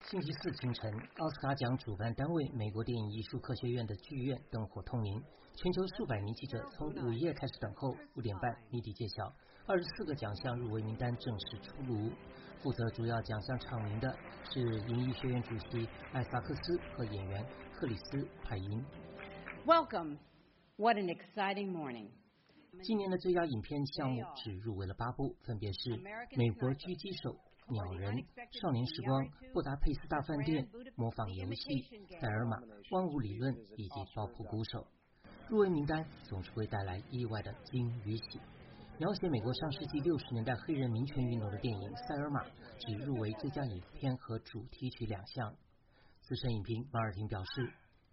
星期四清晨，奥斯卡奖主办单位美国电影艺术科学院的剧院灯火通明，全球数百名记者从午夜开始等候，5点半谜底揭晓，24个奖项入围名单正式出炉。负责主要奖项唱名的是影艺学院主席艾萨克斯和演员克里斯派因。 Welcome, what an exciting morning! 今年的最佳影片项目只入围了8部，分别是《美国狙击手》、鸟人、少年时光、布达佩斯大饭店、模仿游戏、塞尔玛、万物理论以及爆破鼓手。入围名单总是会带来意外的惊与喜。描写美国上世纪60年代黑人民权运动的电影《塞尔玛》只入围最佳影片和主题曲2项。资深影评马尔廷表示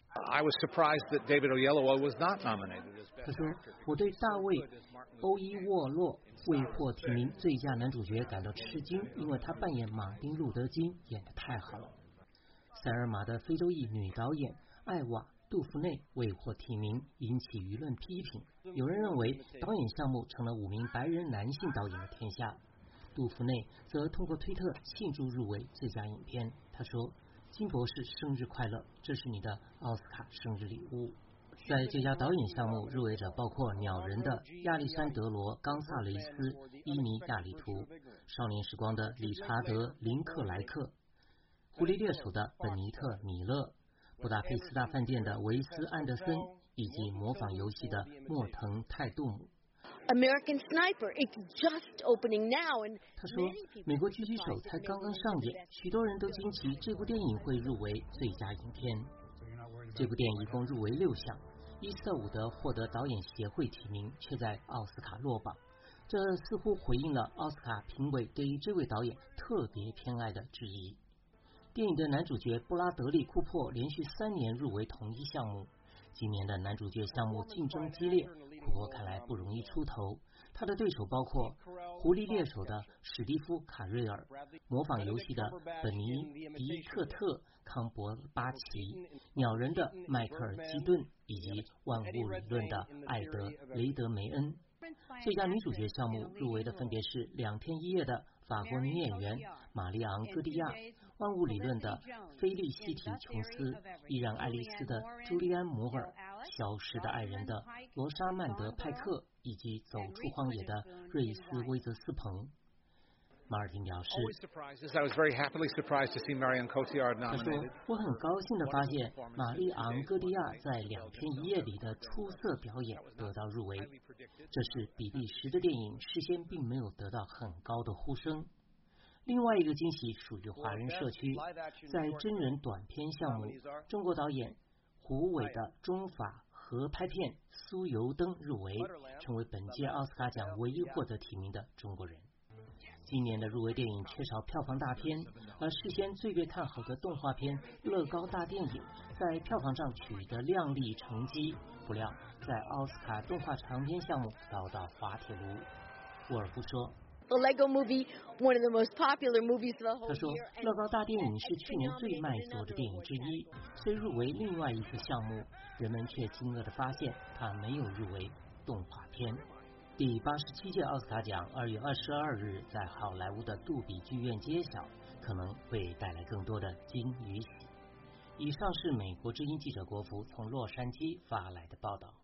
I was surprised that David Oyelowo was not nominated as Best 他说，我对大卫·欧伊沃洛未获提名最佳男主角感到吃惊，因为他扮演马丁·路德·金演得太好了。塞尔玛的非洲裔女导演艾瓦·杜夫内未获提名，引起舆论批评。有人认为导演项目成了5名白人男性导演的天下。杜夫内则通过推特庆祝入围最佳影片，他说，金博士生日快乐，这是你的奥斯卡生日礼物。在最佳导演项目，入围者包括《鸟人》的亚历山德罗·冈萨雷斯、伊尼亚里图，少年时光的理查德·林克莱克，狐狸猎手的本尼特·米勒，布达佩斯大饭店的维斯·安德森，以及模仿游戏的莫腾·泰杜姆。 American Sniper, it's just opening now. 他说，美国狙击手才刚刚上演，许多人都惊奇这部电影会入围最佳影片。这部电影一共入围6项，伊斯特伍德获得导演协会提名，却在奥斯卡落榜，这似乎回应了奥斯卡评委对于这位导演特别偏爱的质疑。电影的男主角布拉德利·库珀连续3年入围同一项目，今年的男主角项目竞争激烈，库珀看来不容易出头。他的对手包括狐狸猎手的史蒂夫·卡瑞尔，模仿游戏的本尼·迪克特·康伯巴奇，鸟人的迈克尔·基顿，以及万物理论的艾德·雷德梅恩。最佳女主角项目入围的分别是2天1夜的法国女演员玛丽昂·戈蒂亚，万物理论的菲利西提·琼斯，依然爱丽丝的朱利安·摩尔，消失的爱人的罗莎曼德·派克，以及走出荒野的瑞斯·威泽斯彭。马尔廷表示， I was very happily surprised to see Marion Cotillard 他说， nominated. 我很高兴地发现玛丽昂·戈蒂亚在2天1夜里的出色表演得到入围，这是比利时的电影事先并没有得到很高的呼声。另外一个惊喜属于华人社区，在真人短片项目，中国导演胡伟的中法合拍片《酥油灯》入围，成为本届奥斯卡奖唯一获得提名的中国人。今年的入围电影缺少票房大片，而事先最被看好的动画片《乐高大电影》在票房上取得亮丽成绩，不料在奥斯卡动画长片项目遭到滑铁卢。沃尔夫说 The Lego Movie, one of the most popular movies of the whole 他说， year. 乐高大电影是去年最卖座的电影之一，虽入围另外一个项目，人们却惊愕地发现它没有入围动画片。第87届奥斯卡奖2月22日在好莱坞的杜比剧院揭晓，可能会带来更多的惊与喜。以上是美国之音记者国服从洛杉矶发来的报道。